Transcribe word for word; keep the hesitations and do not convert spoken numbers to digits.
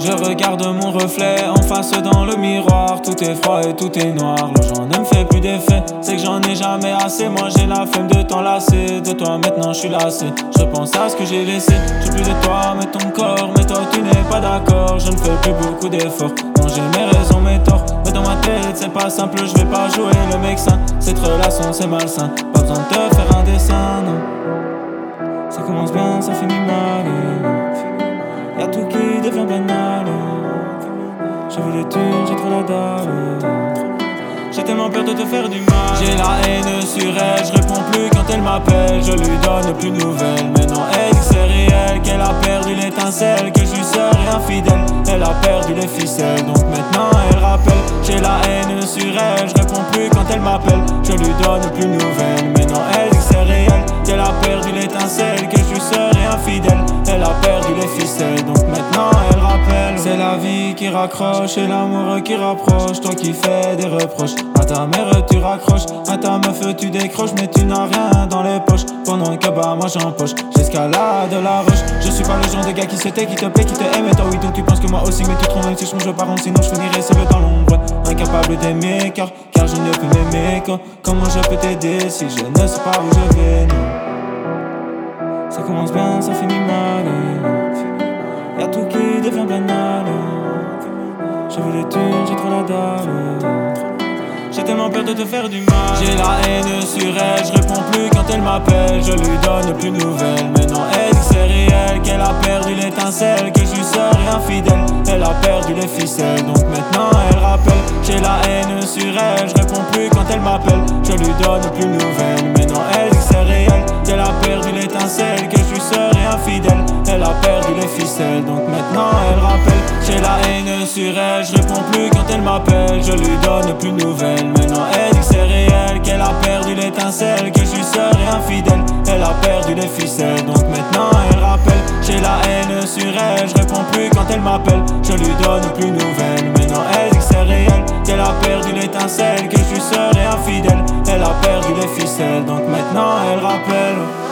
Je regarde mon reflet en face dans le miroir. Tout est froid et tout est noir. L'argent ne me fait plus d'effet. C'est que j'en ai jamais assez. Moi j'ai la flemme de t'enlacer. De toi maintenant je suis lassé. Je pense à ce que j'ai laissé. J'ai plus de toi mais ton corps. Mais toi tu n'es pas d'accord. Je ne fais plus beaucoup d'efforts. Non j'ai mes raisons mes torts. Mais dans ma tête c'est pas simple. Je vais pas jouer le mec sain. Cette relation c'est malsain. Pas besoin de te faire un dessin non. Ça commence bien ça finit mal. Y'a tout qui devient banal. J'ai vu les thunes, j'ai trop la dalle. J'ai tellement peur de te faire du mal. J'ai la haine sur elle, je réponds plus quand elle m'appelle. Je lui donne plus de nouvelles. Mais non, elle dit que c'est réel, qu'elle a perdu l'étincelle, que je lui serai infidèle. Elle a perdu les ficelles, donc maintenant elle rappelle. J'ai la haine sur elle, je réponds plus quand elle m'appelle. Je lui donne plus de nouvelles. Mais non, elle dit que c'est réel, qu'elle a perdu l'étincelle, que je lui serai infidèle. Elle a perdu les ficelles, donc maintenant elle rappelle. C'est la vie qui raccroche et l'amour qui rapproche. Toi qui fais des reproches à ta mère tu raccroches, à ta meuf tu décroches. Mais tu n'as rien dans les poches. Pendant que bah moi j'empoche, j'escalade la roche. Je suis pas le genre de gars qui se tait, qui te plaît, qui te aime. Et toi oui donc tu penses que moi aussi. Mais tu trouves même si je change par contre. Sinon je finirai seul dans l'ombre, incapable d'aimer car, car je ne peux m'aimer quand. Comment je peux t'aider si je ne sais pas où je vais non. Ça commence bien, ça finit mal. Y'a tout qui devient banal. J'ai vu les thunes, j'ai trop la dalle. J'ai tellement peur de te faire du mal. J'ai la haine sur elle, je réponds plus quand elle m'appelle. Je lui donne plus de nouvelles. Mais non, elle dit que c'est réel, qu'elle a perdu l'étincelle, que je lui serai infidèle. Elle a perdu les ficelles, donc maintenant elle rappelle. J'ai la haine sur elle, je réponds plus quand elle m'appelle. Je lui donne plus de nouvelles. Mais non, elle dit que c'est réel, qu'elle a perdu l'étincelle, que je lui serai infidèle. Elle a perdu les ficelles, donc maintenant elle rappelle. J'ai la haine sur elle, je réponds plus quand elle m'appelle. Je lui donne plus de nouvelles. Mais non, elle dit que c'est réel, qu'elle a perdu l'étincelle, que je lui serai infidèle. Elle a perdu les ficelles, donc maintenant elle rappelle. J'ai la haine sur elle, je réponds plus quand elle m'appelle. Je lui donne plus de nouvelles. Mais non, elle dit que c'est réel, qu'elle a perdu l'étincelle, que je lui serai infidèle. Elle a perdu les ficelles, donc maintenant elle rappelle.